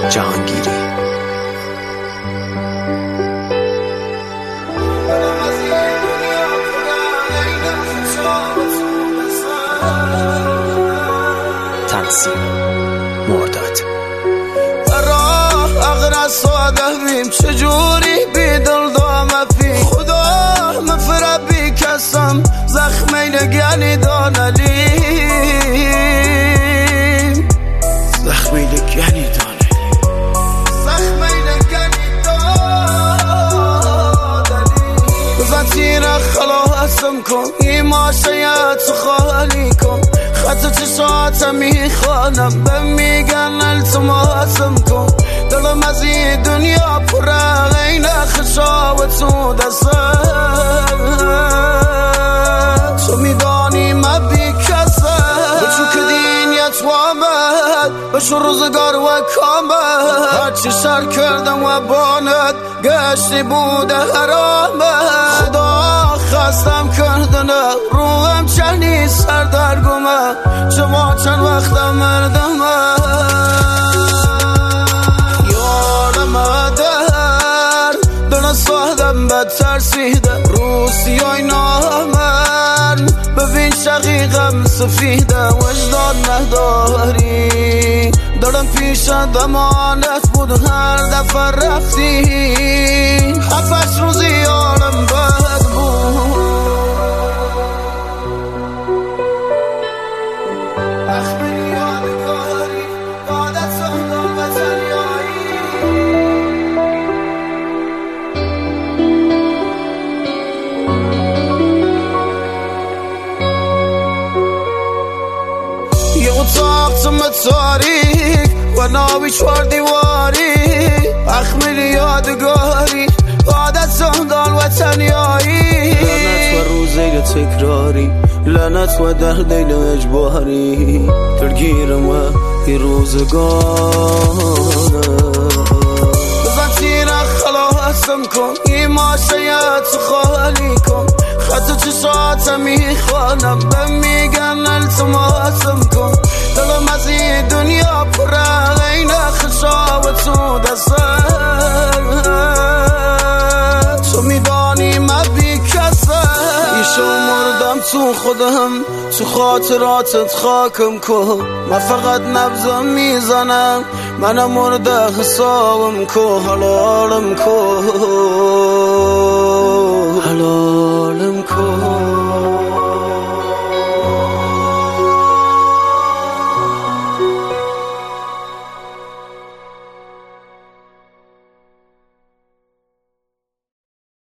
جهانگیری. تنظیم مرداد. اغرا ساده بیم چجوری بی دل دامه فی خدا مفره بی کسم زخمی نگنی دانلیم زخمی نگنی دانلیم بزن تیر خلاصم کن این ماشیت خالی کن خط چشاتم میخوانم به میگن التماسم کن دلم از این دنیا پره غین خشاوت تو دستم تو میدانی من بی کسم بچو که دینیت وامد بشو روزگار و کامد هرچی شر کردم و بانت گشتی بوده حرامت خدا خستم کردنه روغم چنی سردرگمه شما چند وقتم مردمه یارم در دونه سادم بد ترسیده روسیای نامن ببین شقیقم سفیده وجدان نداری دارم پیش دمانت بود هر دفعه رفتی هفتش روزی یارم بد بود اخبری یادگاری عادت سندان و تنیایی یه اتاق تم تاریک و ناوی 4 دیواری اخمری یادگاری عادت سندان و تنیایی لعنت و روزه تکراری لعنت و در دیل اجباری درگیرم و این روزگاره بزن تیر خلاصم کن این ماشیت خالی کن خط چشاتم میخوانم به میگن التماسم کن دلم از این دنیا پره غین خشاوت تو دستم تو میدانی من بی کسم ایشو مردم تو خودم تو خاطراتت خاکم کن من فقط نبضم میزنم منم مرده حسابم کن حلالم کن حلالم کن